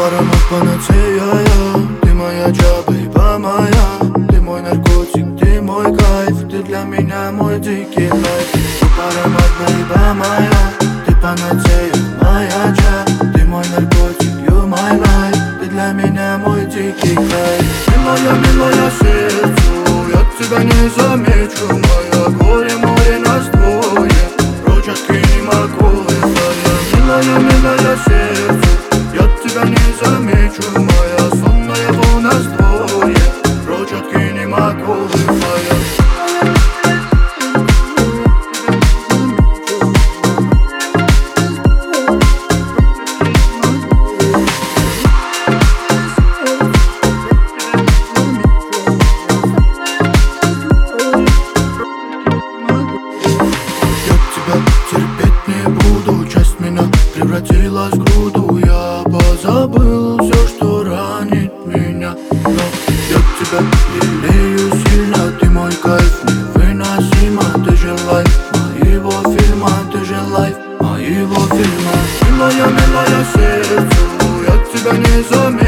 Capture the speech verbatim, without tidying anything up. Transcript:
аромат панацея, ты моя джабейба моя, ты мой наркотик, ты мой кайф, ты для меня мой дикий кайф. Аромат бейба моя, ты панацея, моя джа, ты мой наркотик, you my life, ты для меня мой дикий кайф. Милая, милая сердцу, я тебя не замечу, моя горе, море нас двое, прочь откинем оковы твоя. Милая, милая сердцу, я тебя не замечу, моя сонная у нас двое, прочь откинем оковы твоя. Терпеть не буду, часть меня превратилась в груду. Я позабыл все, что ранит меня, но я тебя лелею сильно. Ты мой кайф невыносимо, ты же лайф моего фильма, ты же лайф моего фильма. Милая, милая сердцу, я тебя не заметил.